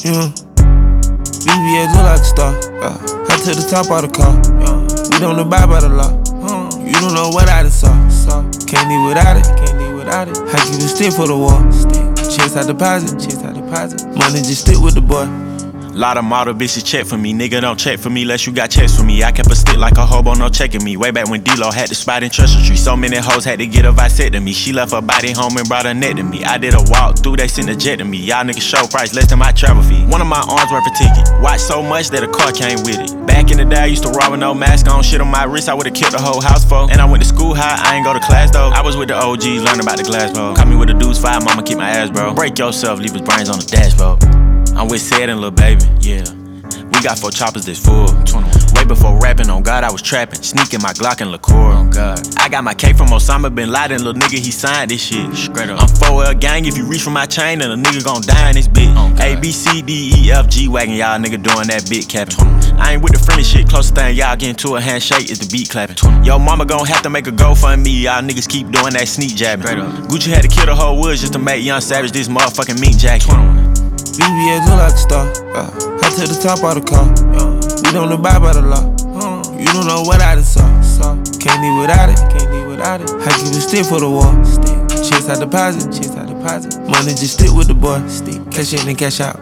Yeah. BBS look like a star. I took the top out the car. We don't abide by the law. You don't know what I done saw. Can't live without it. I keep a stick for the wall. Chase out deposit. Money just stick with the boy. Lot of model bitches check for me, nigga don't check for me unless you got checks for me. I kept a stick like a hobo, no checking me. Way back when D-Lo had the spot in Treasure Tree. So many hoes had to get a vasectomy. She left her body home and brought her neck to me. I did a walk through, they sent a jet to me. Y'all niggas show price less than my travel fee. One of my arms worth a ticket. Watch so much that a car came with it. Back in the day I used to rob with no mask on. Shit on my wrist I would've killed the whole house for. And I went to school high, I ain't go to class though. I was with the OGs, learning about the glass pole. Caught me with a deuce 5, mama keep my ass bro. Break yourself, leave his brains on the dashboard. I'm with Sid and Lil Baby, yeah. We got 4 choppers that's full. 21. Way before rapping, on God, I was trapping. Sneaking my Glock and liqueur, on God. I got my cake from Osama Bin Laden, little nigga, he signed this shit. Straight up. I'm 4L gang, if you reach for my chain, then a nigga gon' die in this bitch. A, B, C, D, E, F, G wagon, y'all nigga doing that big capping. I ain't with the friendly shit, closest thing y'all getting to a handshake is the beat clapping. Yo, mama gon' have to make a GoFundMe, y'all niggas keep doing that sneak jabbing. Gucci had to kill the whole woods just to make Young Savage this motherfucking meat jacket. BBS look like a star. I took the top out the car. We don't abide by the law. You don't know what I done saw. Can't live without it. I keep a stick for the wall. Chase out deposit. Money just stick with the boy. Cash in and cash out.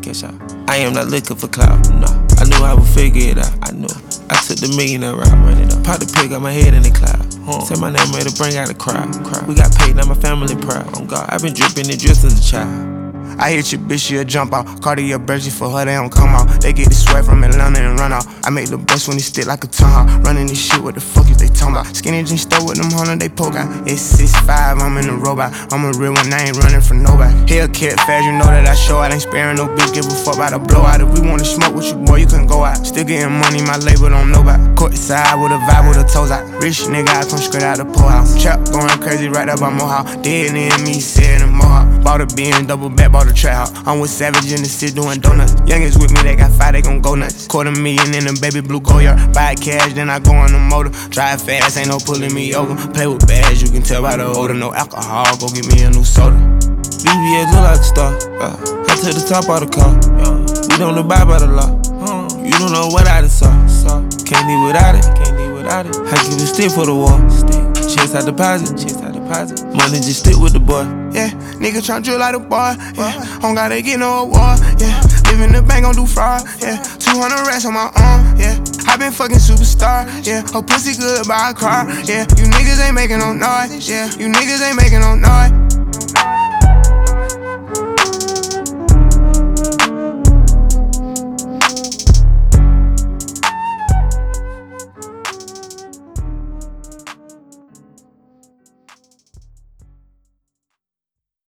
I am not looking for clout. No, I knew I would figure it out. I knew. I took the millionaire route. Run it up. Pop the pig, got my head in the cloud. Say my name ready to bring out the crowd. We got paid, now my family proud. On God, I've been dripping and dressed as a child. I hit your bitch, she'll jump out. Cartier Bergy for her, they don't come out. They get the sweat from Atlanta and run out. I make the best when they stick like a tongue out. Running this shit, what the fuck is they talking about? Skinny jeans stole with them hundred, they poke out. It's 6'5", I'm in the robot. I'm a real one, I ain't running from nobody. Hellcat fast, you know that I show out. Ain't sparing no bitch, give a fuck about a blowout. If we wanna smoke with you, boy, you couldn't go out. Still getting money, my label don't know about. Courtside with a vibe with the toes out. Rich nigga, I come straight out the poorhouse. Trap going crazy right up by Mohawk. Dead in me, said in Mohawk. Bought a bin, double back, bought a trap house. I'm with Savage in the city doing donuts. Youngins with me, they got 5, they gon' go nuts. $250,000 in a baby blue Goyard. Buy cash, then I go on the motor. Drive fast, ain't no pulling me over. Play with bags, you can tell by the odor. No alcohol, go get me a new soda. BBS look like a star. I took the top out the car. We don't abide by the law. You don't know what I done saw. Can't live without it. I keep a stick for the wall. Chase out deposit. Money just stick with the boy. Yeah, nigga tryna drill like a boy. Yeah, don't gotta get no award. Yeah, live in the bank, gon' do fraud. Yeah, 200 racks on my arm. Yeah, I been fucking superstar. Yeah, her pussy good, buy a car. Yeah, you niggas ain't making no noise. Yeah, you niggas ain't making no noise.